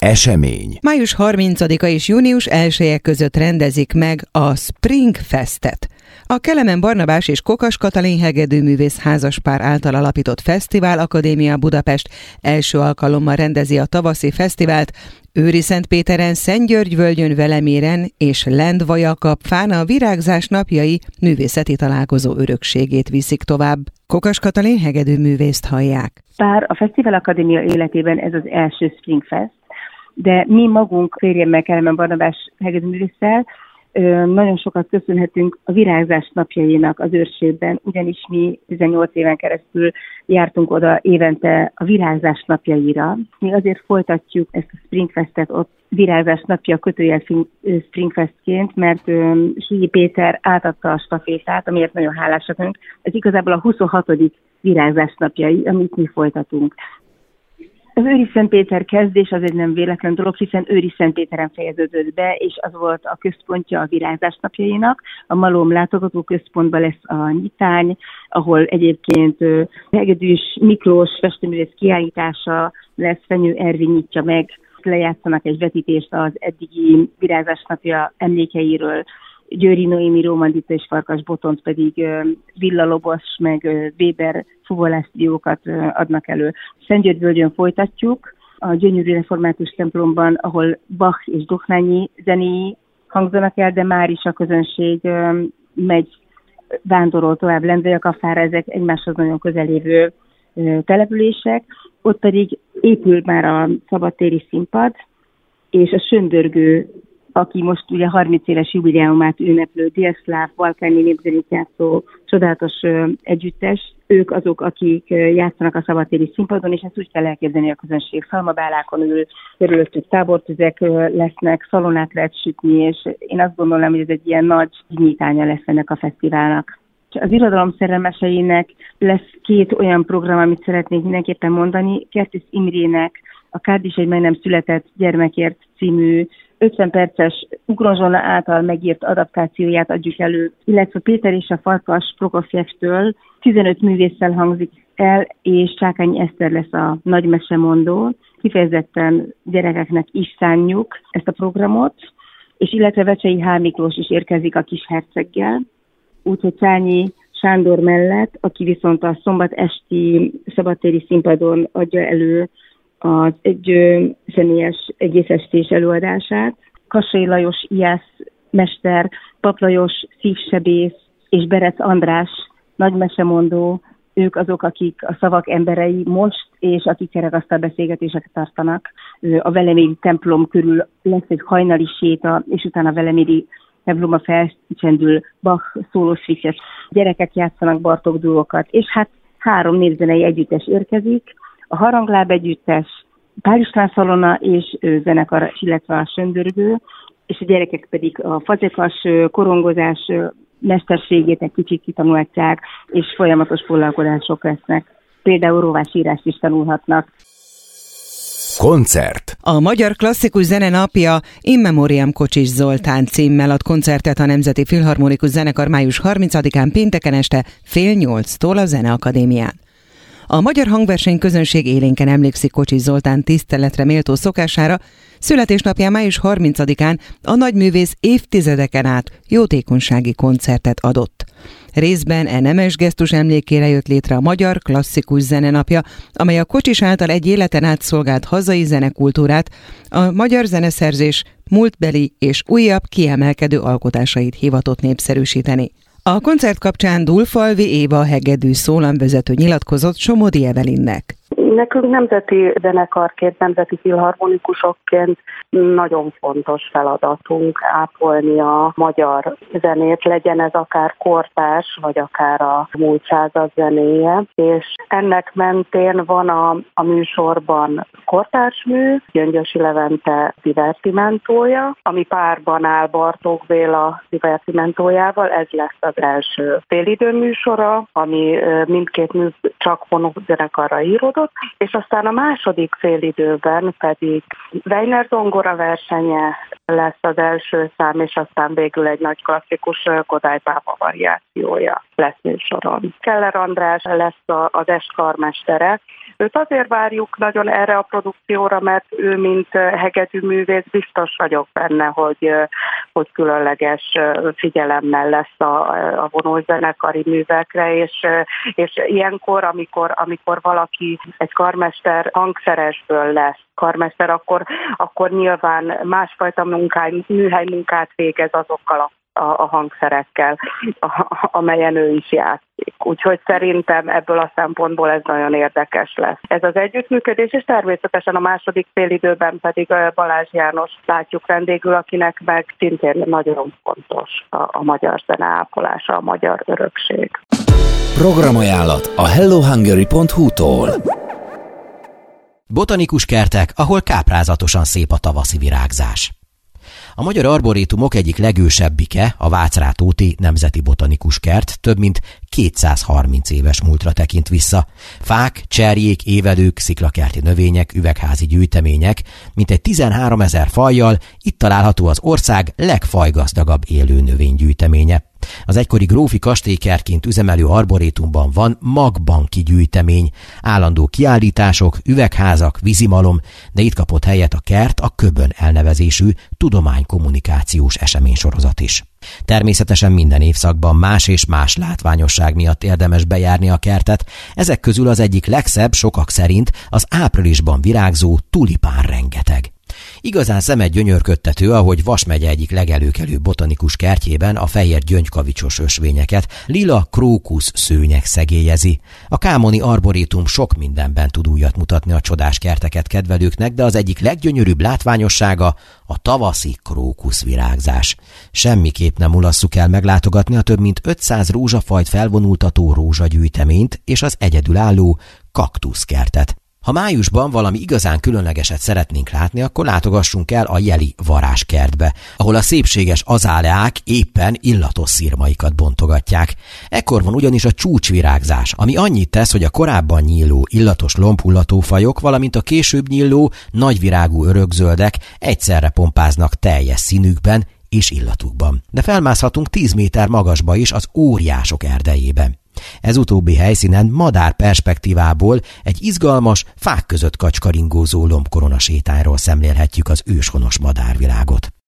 Esemény. Május 30-a és június 1-e között rendezik meg a Spring Festet. A Kelemen Barnabás és Kokas Katalin hegedűművész házaspár által alapított Fesztivál Akadémia Budapest első alkalommal rendezi a tavaszi fesztivált. Őriszentpéteren, Szentgyörgyvölgyön, Veleméren és Lendvajakapfán a virágzás napjai művészeti találkozó örökségét viszik tovább. Kokas Katalin hegedűművészt hallják. Bár a Fesztivál Akadémia életében ez az első Spring Fest, de mi magunk férjemmel, Kelemen Barnabás hegedűművésszel nagyon sokat köszönhetünk a virágzás napjainak az őrségben, ugyanis mi 18 éven keresztül jártunk oda évente a virágzás napjaira. Mi azért folytatjuk ezt a Springfestet ott virágzás napja kötőjel Springfestként, mert Sülyi Péter átadta a stafétát, amiért nagyon hálásak vagyunk. Ez igazából a 26. virágzás napjai, amit mi folytatunk. Az Őriszentpéter kezdés az egy nem véletlen dolog, hiszen Őriszentpéteren fejeződött be, és az volt a központja a virágzás napjainak. A Malom látogató központban lesz a nyitány, ahol egyébként Hegedűs Miklós festőművész kiállítása lesz, Fenyő Ervin nyitja meg, lejátszanak egy vetítést az eddigi virágzás napja emlékeiről, Győri Noémi Rómandita és Farkas Botont pedig Villa Lobos meg Weber fuvolásztriókat adnak elő. Szentgyörgyvölgyön folytatjuk, a gyönyörű református templomban, ahol Bach és Dohnányi zenéi hangzanak el, de már is a közönség megy, vándorol tovább Lendvajakapfára, ezek egymáshoz nagyon közel lévő települések. Ott pedig épül már a szabadtéri színpad, és a Söndörgő, aki most ugye 30 éves jubileumát ünneplő délszláv, balkáni népzenét játszó csodálatos együttes, ők azok, akik játszanak a szabadtéri színpadon, és ezt úgy kell elképzelni, a közönség szalmabálákon ül, körülöttük tábortüzek lesznek, szalonát lehet sütni, és én azt gondolom, hogy ez egy ilyen nagy nyitánya lesz ennek a fesztiválnak. Az irodalom szerelmeseinek lesz 2 olyan program, amit szeretnék mindenképpen mondani. Kertész Imrének a Kád is egy meg nem született gyermekért című 50 perces Ugron Zsona által megírt adaptációját adjuk elő, illetve Péter és a Farkas Prokofjevtől 15 művésszel hangzik el, és Csákányi Eszter lesz a nagy mesemondó. Kifejezetten gyerekeknek is szánjuk ezt a programot, és illetve Vecsei H. Miklós is érkezik a kis herceggel, úgyhogy Szányi Sándor mellett, aki viszont a szombat esti szabadtéri színpadon adja elő az egy személyes egészestés előadását. Kassai Lajos Iász mester, Pap Lajos szívsebész és Berec András nagymesemondó, ők azok, akik a szavak emberei most, és akik kerekasztal beszélgetéseket tartanak. A Veleméri templom körül lesz egy hajnali séta, és utána a Veleméri templomba felcsendül Bach szólósviket. Gyerekek játszanak Bartók duókat, és hát 3 népzenei együttes érkezik, a Harangláb együttes, Pál István Szalona és zenekar, illetve a Söndörgő, és a gyerekek pedig a fazekas korongozás mesterségét egy kicsit kitanulhatják, és folyamatos foglalkozások lesznek. Például rovásírást is tanulhatnak. Koncert. A Magyar Klasszikus Zene Napja In Memoriam Kocsis Zoltán címmel ad koncertet a Nemzeti Filharmonikus Zenekar május 30-án pénteken este 7:30-tól a Zeneakadémián. A magyar hangverseny közönség élénken emlékszik Kocsis Zoltán tiszteletre méltó szokására, születésnapján május 30-án a nagyművész évtizedeken át jótékonysági koncertet adott. Részben nemes gesztus emlékére jött létre a Magyar Klasszikus Zene Napja, amely a Kocsis által egy életen át szolgált hazai zenekultúrát, a magyar zeneszerzés múltbeli és újabb kiemelkedő alkotásait hivatott népszerűsíteni. A koncert kapcsán Dulfalvi Éva hegedű szólamvezető nyilatkozott Somodi Evelinnek. Nekünk nemzeti zenekarként, nemzeti filharmonikusokként nagyon fontos feladatunk ápolni a magyar zenét, legyen ez akár kortárs, vagy akár a múlt század zenéje. És ennek mentén van a műsorban kortársmű, Gyöngyösi Levente divertimentója, ami párban áll Bartók Béla divertimentójával, ez lesz az első félidő műsora, ami mindkét mű csak fonózenekarra íródott, játszott, és aztán a második félidőben pedig Weiner zongora versenye lesz az első szám, és aztán végül egy nagy klasszikus Kodály pápa variációja lesz műsoron. Keller András lesz az estkarmestere. Őt azért várjuk nagyon erre a produkcióra, mert ő, mint hegedűművész, biztos vagyok benne, hogy különleges figyelemmel lesz a vonózenekari művekre, és ilyenkor, amikor valaki egy karmester hangszeresből lesz karmester, akkor nyilván másfajta műhelymunkát végez azokkal a hangszerekkel, amelyen ő is játszik. Úgyhogy szerintem ebből a szempontból ez nagyon érdekes lesz. Ez az együttműködés, és természetesen a második félidőben pedig Balázs János látjuk vendégül, akinek meg szintén nagyon fontos a magyar zene ápolása, a magyar örökség. Programajánlat a hellohungary.hu-tól. Botanikus kertek, ahol káprázatosan szép a tavaszi virágzás. A magyar arborétumok egyik legősebbike, a Vácrátóti Nemzeti Botanikus Kert több mint 230 éves múltra tekint vissza. Fák, cserjék, évelők, sziklakerti növények, üvegházi gyűjtemények, mintegy 13 000 fajjal itt található az ország legfajgazdagabb élő növénygyűjteménye. Az egykori grófi kastélykertként üzemelő arborétumban van magbanki gyűjtemény, állandó kiállítások, üvegházak, vízimalom, de itt kapott helyet a kert a Köbön elnevezésű tudománykommunikációs eseménysorozat is. Természetesen minden évszakban más és más látványosság miatt érdemes bejárni a kertet, ezek közül az egyik legszebb sokak szerint az áprilisban virágzó tulipán rengeteg. Igazán szemet gyönyörködtető, ahogy Vas megye egyik legelőkelőbb botanikus kertjében a fehér gyöngykavics ösvényeket lila krókusz szőnyeg szegélyezi. A kámoni arborétum sok mindenben tud újat mutatni a csodás kerteket kedvelőknek, de az egyik leggyönyörűbb látványossága a tavaszi krókuszvirágzás. Semmiképp nem mulasszuk el meglátogatni a több mint 500 rózsafajt felvonultató rózsagyűjteményt és az egyedülálló kaktuszkertet. Ha májusban valami igazán különlegeset szeretnénk látni, akkor látogassunk el a jeli varázskertbe, ahol a szépséges azáleák éppen illatos szirmaikat bontogatják. Ekkor van ugyanis a csúcsvirágzás, ami annyit tesz, hogy a korábban nyíló illatos lombhullató fajok, valamint a később nyíló nagyvirágú örökzöldek egyszerre pompáznak teljes színükben és illatukban. De felmászhatunk 10 méter magasba is az óriások erdejében. Ez utóbbi helyszínen madár perspektívából egy izgalmas, fák között kacskaringózó lombkorona sétányról szemlélhetjük az őshonos madárvilágot.